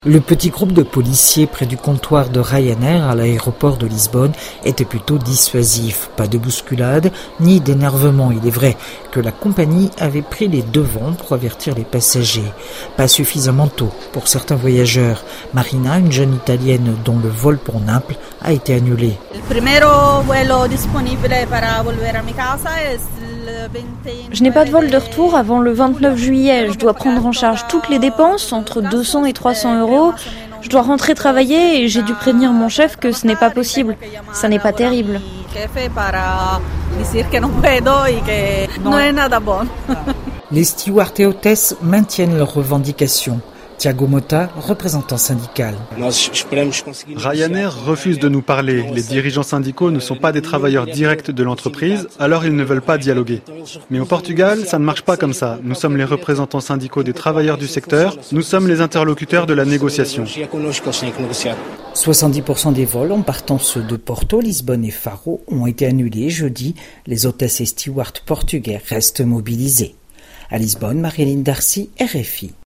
Le petit groupe de policiers près du comptoir de Ryanair à l'aéroport de Lisbonne était plutôt dissuasif. Pas de bousculade, ni d'énervement. Il est vrai que la compagnie avait pris les devants pour avertir les passagers. Pas suffisamment tôt pour certains voyageurs. Marina, une jeune Italienne dont le vol pour Naples a été annulé. Je n'ai pas de vol de retour avant le 29 juillet. Je dois prendre en charge toutes les dépenses, entre 200 et 300 euros. Je dois rentrer travailler et j'ai dû prévenir mon chef que ce n'est pas possible. Ça n'est pas terrible. Les stewards et hôtesses maintiennent leurs revendications. Thiago Motta, représentant syndical. Ryanair refuse de nous parler. Les dirigeants syndicaux ne sont pas des travailleurs directs de l'entreprise, alors ils ne veulent pas dialoguer. Mais au Portugal, ça ne marche pas comme ça. Nous sommes les représentants syndicaux des travailleurs du secteur. Nous sommes les interlocuteurs de la négociation. 70% des vols en partance de Porto, Lisbonne et Faro ont été annulés jeudi. Les hôtesses et stewards portugais restent mobilisés. À Lisbonne, Marie-Hélène Darcy, RFI.